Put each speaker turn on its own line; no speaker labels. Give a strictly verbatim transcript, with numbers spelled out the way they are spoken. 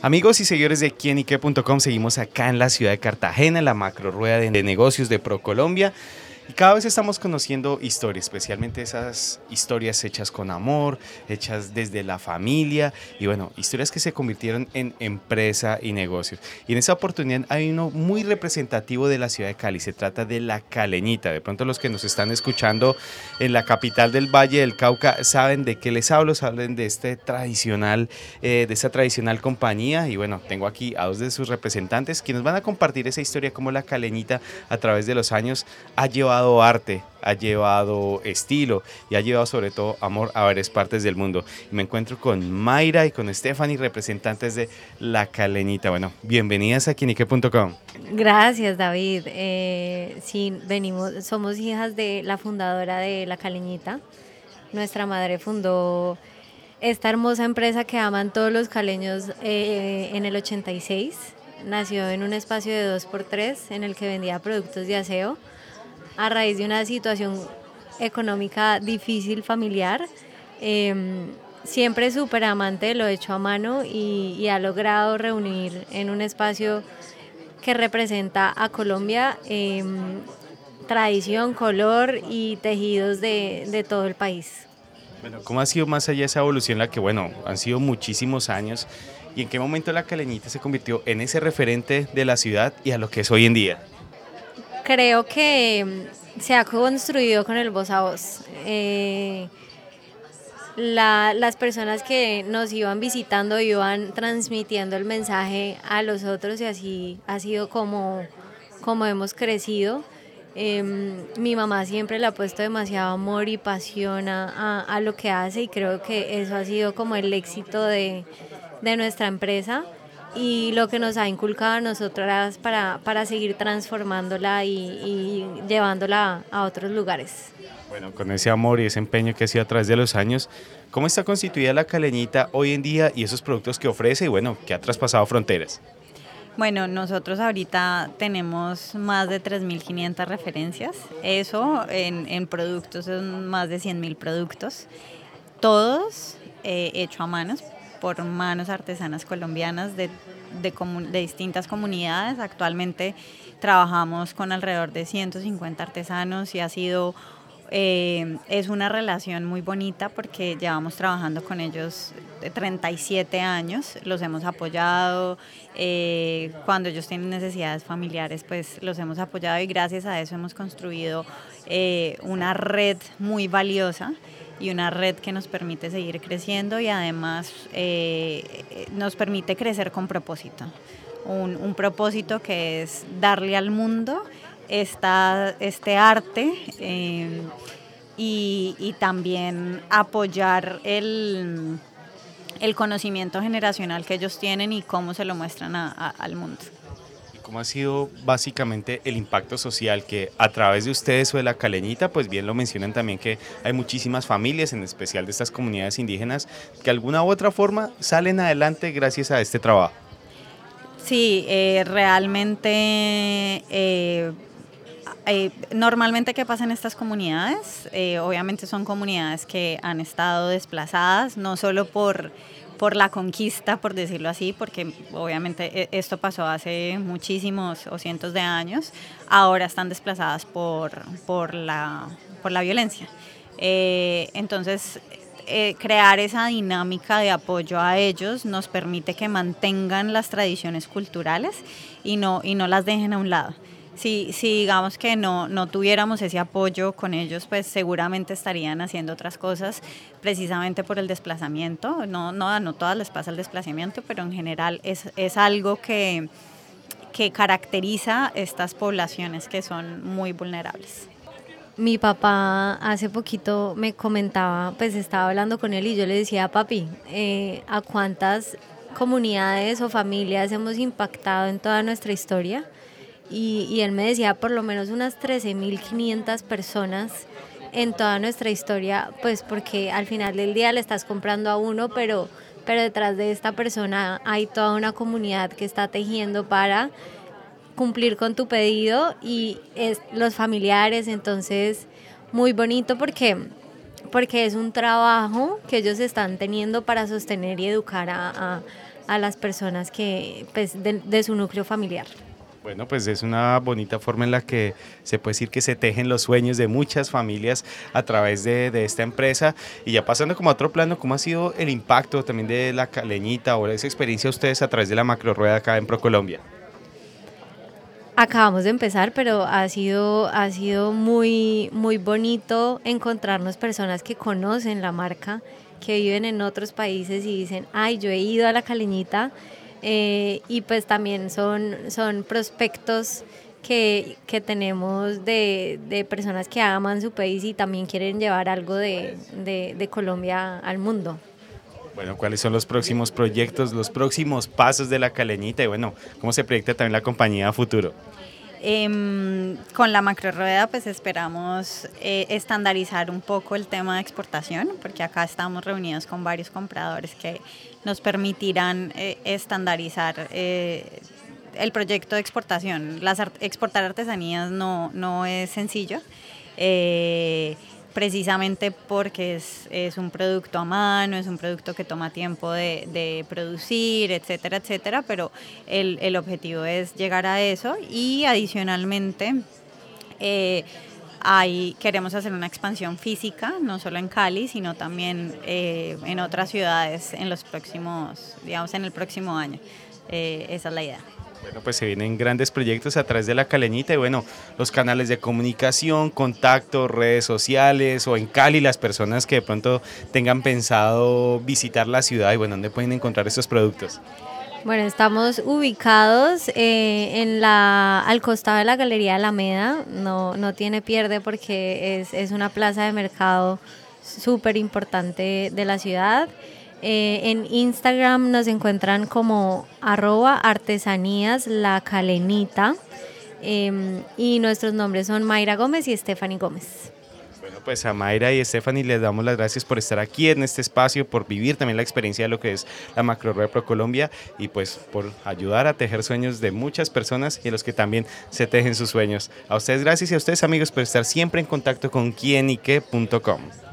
Amigos y seguidores de quién y qué punto com, seguimos acá en la ciudad de Cartagena, en la macro rueda de negocios de ProColombia. Y cada vez estamos conociendo historias, especialmente esas historias hechas con amor, hechas desde la familia y bueno, historias que se convirtieron en empresa y negocios. Y en esta oportunidad hay uno muy representativo de la ciudad de Cali, se trata de La Caleñita. De pronto los que nos están escuchando en la capital del Valle del Cauca saben de qué les hablo, saben de este tradicional, eh, de esta tradicional compañía. Y bueno, tengo aquí a dos de sus representantes quienes van a compartir esa historia, cómo La Caleñita a través de los años ha llevado arte, ha llevado estilo y ha llevado sobre todo amor a varias partes del mundo. Y me encuentro con Mayra y con Stephanie, representantes de La Caleñita. Bueno, bienvenidas a quién y qué punto com.
Gracias, David. Eh, sí, venimos, somos hijas de la fundadora de La Caleñita. Nuestra madre fundó esta hermosa empresa que aman todos los caleños eh, en el ochenta y seis. Nació en un espacio de dos por tres en el que vendía productos de aseo a raíz de una situación económica difícil familiar. Eh, siempre súper amante de lo hecho a mano y, y ha logrado reunir en un espacio que representa a Colombia eh, tradición, color y tejidos de, de todo el país.
Bueno, ¿cómo ha sido más allá esa evolución, la que bueno, han sido muchísimos años, y en qué momento La Caleñita se convirtió en ese referente de la ciudad y a lo que es hoy en día?
Creo que se ha construido con el voz a voz. Eh, la, las personas que nos iban visitando iban transmitiendo el mensaje a los otros y así ha sido como, como hemos crecido. Eh, mi mamá siempre le ha puesto demasiado amor y pasión a, a, a lo que hace y creo que eso ha sido como el éxito de, de nuestra empresa y lo que nos ha inculcado a nosotras para, para seguir transformándola y, y llevándola a otros lugares.
Bueno, con ese amor y ese empeño que ha sido a través de los años, ¿cómo está constituida La Caleñita hoy en día y esos productos que ofrece y bueno, que ha traspasado fronteras?
Bueno, nosotros ahorita tenemos más de tres mil quinientas referencias, eso en, en productos son más de cien mil productos, todos eh, hechos a manos por manos artesanas colombianas de, de, comun, de distintas comunidades. Actualmente trabajamos con alrededor de ciento cincuenta artesanos y ha sido, eh, es una relación muy bonita porque llevamos trabajando con ellos treinta y siete años, los hemos apoyado, eh, cuando ellos tienen necesidades familiares pues los hemos apoyado y gracias a eso hemos construido eh, una red muy valiosa y una red que nos permite seguir creciendo y además eh, nos permite crecer con propósito. Un, un propósito que es darle al mundo esta, este arte eh, y, y también apoyar el, el conocimiento generacional que ellos tienen y cómo se lo muestran a, a, al mundo.
¿Cómo ha sido básicamente el impacto social que a través de ustedes o de La Caleñita, pues bien lo mencionan también que hay muchísimas familias, en especial de estas comunidades indígenas, que de alguna u otra forma salen adelante gracias a este trabajo?
Sí, eh, realmente, eh, eh, normalmente ¿qué pasa en estas comunidades? Eh, obviamente son comunidades que han estado desplazadas, no solo por... por la conquista, por decirlo así, porque obviamente esto pasó hace muchísimos o cientos de años, ahora están desplazadas por, por, la, por la violencia. Eh, entonces, eh, crear esa dinámica de apoyo a ellos nos permite que mantengan las tradiciones culturales y no, y no las dejen a un lado. Si, si digamos que no, no tuviéramos ese apoyo con ellos, pues seguramente estarían haciendo otras cosas precisamente por el desplazamiento. No, no, no todas les pasa el desplazamiento, pero en general es, es algo que, que caracteriza estas poblaciones que son muy vulnerables.
Mi papá hace poquito me comentaba, pues estaba hablando con él y yo le decía, papi, eh, ¿a cuántas comunidades o familias hemos impactado en toda nuestra historia? Y, y él me decía por lo menos unas trece mil quinientas personas en toda nuestra historia, pues porque al final del día le estás comprando a uno, pero, pero detrás de esta persona hay toda una comunidad que está tejiendo para cumplir con tu pedido y es los familiares, entonces muy bonito porque, porque es un trabajo que ellos están teniendo para sostener y educar a, a a las personas que, pues, de, de su núcleo familiar.
Bueno, pues es una bonita forma en la que se puede decir que se tejen los sueños de muchas familias a través de, de esta empresa. Y ya pasando como a otro plano, ¿cómo ha sido el impacto también de la Caleñita o esa experiencia ustedes a través de la macrorueda acá en ProColombia?
Acabamos de empezar, pero ha sido, ha sido muy, muy bonito encontrarnos personas que conocen la marca, que viven en otros países y dicen, ay, yo he ido a la Caleñita. Eh, y pues también son, son prospectos que, que tenemos de, de personas que aman su país y también quieren llevar algo de, de, de Colombia al mundo.
Bueno, ¿cuáles son los próximos proyectos, los próximos pasos de la Caleñita y bueno, cómo se proyecta también la compañía a futuro?
Eh, con la macrorueda pues esperamos eh, estandarizar un poco el tema de exportación, porque acá estamos reunidos con varios compradores que nos permitirán eh, estandarizar eh, el proyecto de exportación. Las art- exportar artesanías no, no es sencillo, eh, precisamente porque es, es un producto a mano, es un producto que toma tiempo de, de producir, etcétera, etcétera, pero el, el objetivo es llegar a eso y adicionalmente eh, hay, queremos hacer una expansión física, no solo en Cali, sino también eh, en otras ciudades en los próximos, digamos, en el próximo año. Eh, esa es la idea.
Bueno, pues se vienen grandes proyectos a través de la Caleñita y bueno, los canales de comunicación, contacto, redes sociales o en Cali las personas que de pronto tengan pensado visitar la ciudad y bueno, ¿dónde pueden encontrar estos productos?
Bueno, estamos ubicados eh, en la, al costado de la Galería Alameda, no, no tiene pierde porque es, es una plaza de mercado súper importante de la ciudad. Eh, en Instagram nos encuentran como arroba artesanías la Caleñita eh, y nuestros nombres son Mayra Gómez y Stephanie Gómez.
Bueno, pues a Mayra y Stephanie les damos las gracias por estar aquí en este espacio, por vivir también la experiencia de lo que es la macrorueda ProColombia y pues por ayudar a tejer sueños de muchas personas y a los que también se tejen sus sueños. A ustedes gracias y a ustedes amigos por estar siempre en contacto con quienique punto com.